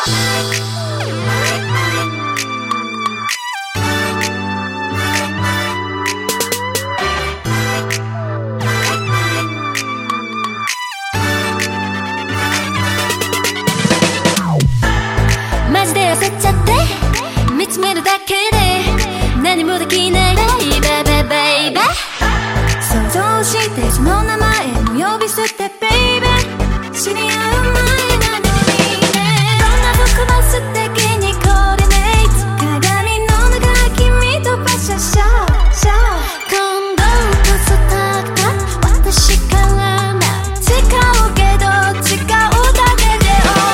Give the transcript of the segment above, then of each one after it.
マジで焦っちゃって見つめるだけで何もできないベイベーベイベイベー想像してその名前も呼び捨てベイベー知り合う前なのにねどんな僕も素敵にコーディネート鏡の中君とパシャシャシャ今度こそたった私からな誓うけど誓うだけで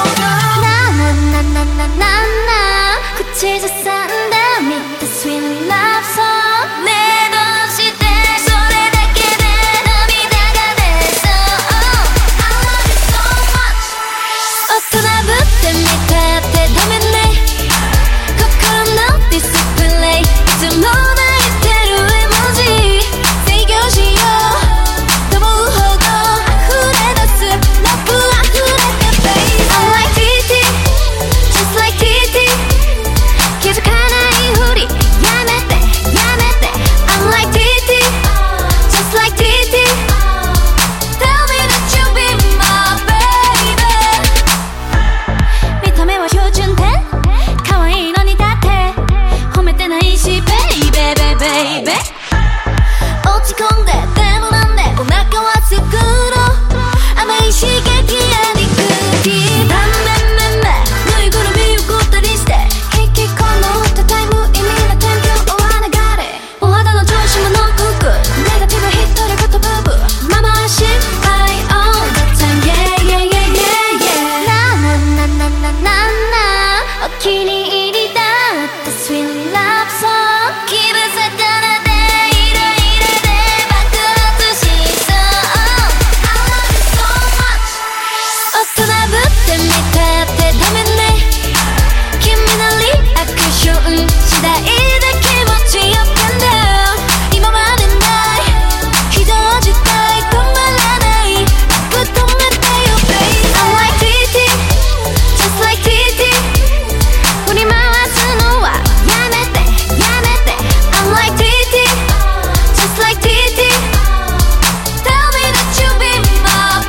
口ずさんだ見た Sweet Love Song ねえどうしてそれだけで涙が出そう I love you so much 大人ぶってみたってダメね心のディスプレイいつも泣いてる絵文字制御しようと思うほど溢れ出すラブ溢れて Baby I'm like TT Just like TT気づかないふりやめてやめて I'm like TT Just like TT Tell me that you be my baby 見た目は標準点可愛いのにだって褒めてないし Baby baby baby 落ち込んででもなんでお腹はすくの甘い刺激や肉体ダメめめぬいぐるみをこったりして引きこもったタイム意味な天気を追わ流れお肌の調子もノックネガティブ一人ごとブーブーママは心配 all the time yeah yeah yeah yeah yeah ななななななお気に入りだった Sweet Love Song 気分さからでイライラで爆発しそう I love you so much 大人ぶってみたってダメね君のリアクション次第で気持ちよくなる今までない非常事態止まらないく止めてよ Baby I'm like TT Just like TT 振り回すのはやめてやめて I'm like TT Just like TT Tell me that you be my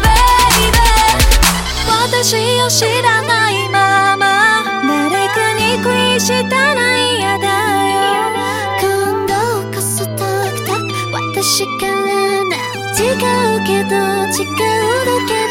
baby 私を知らないまま誰かに恋したら嫌だよ今度こそたくたく私からな違うけど違うだけ